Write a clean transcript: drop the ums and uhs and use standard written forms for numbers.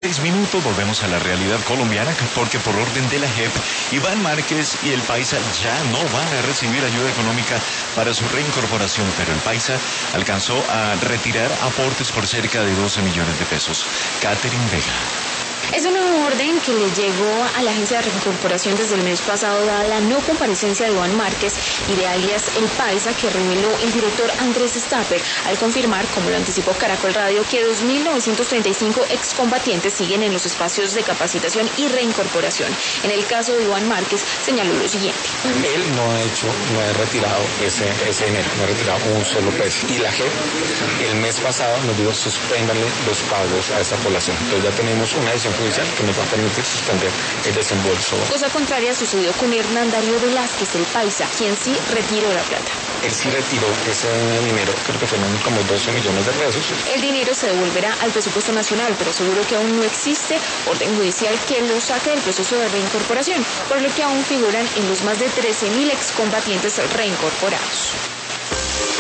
6 minutos, volvemos a la realidad colombiana porque por orden de la JEP, Iván Márquez y el Paisa ya no van a recibir ayuda económica para su reincorporación, pero el Paisa alcanzó a retirar aportes por cerca de 12 millones de pesos. Catherine Vega. Es una orden que le llegó a la Agencia de Reincorporación desde el mes pasado, dada la no comparecencia de Iván Márquez y de alias El Paisa, que reveló el director Andrés Stapper al confirmar, como lo anticipó Caracol Radio, que 2.935 excombatientes siguen en los espacios de capacitación y reincorporación. En el caso de Iván Márquez, señaló lo siguiente. Él no ha retirado ese dinero, no ha retirado un solo peso. Y la JEP, el mes pasado, nos dijo suspéndanle los pagos a esa población. Entonces ya tenemos una decisión judicial que nos va a permitir suspender el desembolso. Cosa contraria sucedió con Hernán Darío Velázquez, El Paisa, quien sí retiró la plata. Él sí retiró ese dinero, creo que fueron como 12 millones de pesos. El dinero se devolverá al presupuesto nacional, pero aseguró que aún no existe orden judicial que lo saque del proceso de reincorporación, por lo que aún figuran en los más de 13.000 excombatientes reincorporados.